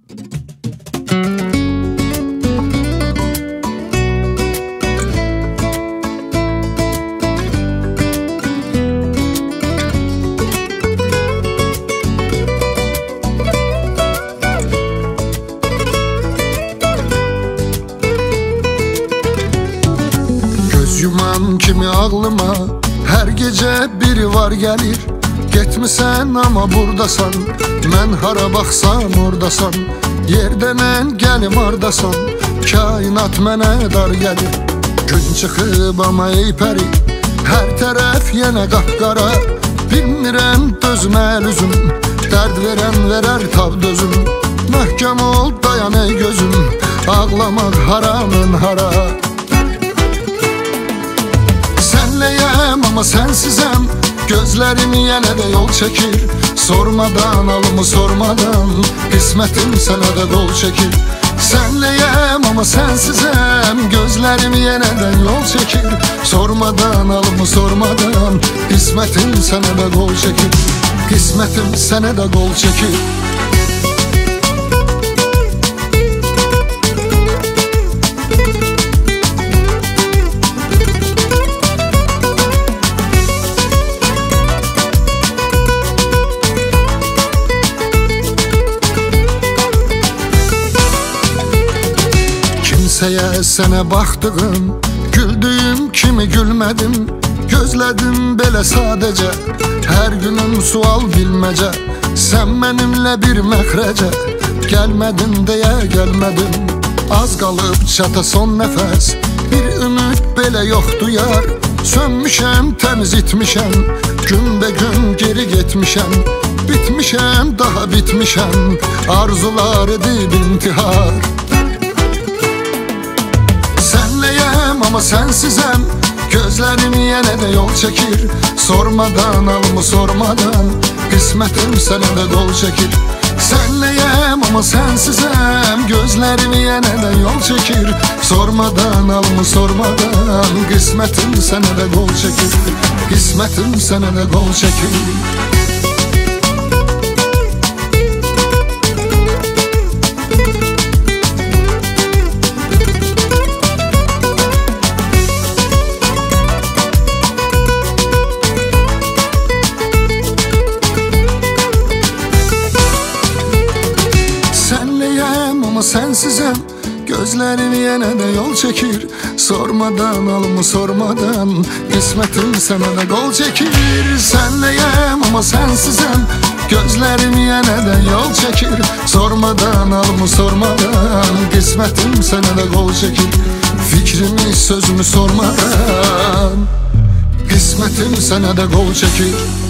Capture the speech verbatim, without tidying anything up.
Göz yuman kimi ağlıma her gece biri var gelir. Getmisən ama buradasan, mən hara baxsam ordasan. Yerdən ən gəlim ardasan, kainat mənə dar gəlir. Gün çıxıb ama ey pəri, hər tərəf yenə qapqara. Bilmirəm dözüm əl üzüm, dərd verən verər tab dözüm. Möhkəm ol dayan ey gözüm, ağlamaq haramın hara. Senleyem ama sensizem, gözlerim yine de yol çekir. Sormadan alımı sormadan, kısmetim sana da gol çekir. Senleyem ama sensizem, gözlerim yine de yol çekir. Sormadan alımı sormadan, kısmetim sana da gol çekir. Kısmetim sana da gol çekir. Kimseye sene baktığım, güldüğüm kimi gülmedim. Gözledim belə sadece, her günüm sual bilmece. Sen benimle bir məxrəcə, gelmedin diye gelmedim. Az kalıp çata son nefes, bir ümit belə yoktu yar. Sönmüşem temiz itmişem, gün be gün geri gitmişem. Bitmişem daha bitmişem, arzular edib intihar. Senleyem ama sensizem, gözlerim yine de yol çekir. Sormadan alımı sormadan, kısmetim sana da gol çekir. Senleyem ama sensizem, gözlerim yine de yol çekir. Sormadan alımı sormadan, kısmetim sana da gol çekir. Kısmetim sana da gol çekir. Ama sensizem, gözlerim yine de yol çekir. Sormadan alımı sormadan, kısmetim sana da gol çekir. Senleyem ama sensizem, gözlerim yine de yol çekir. Sormadan alımı sormadan, kısmetim sana da gol çekir. Fikrimi sözümü sormadan, kısmetim sana da gol çekir.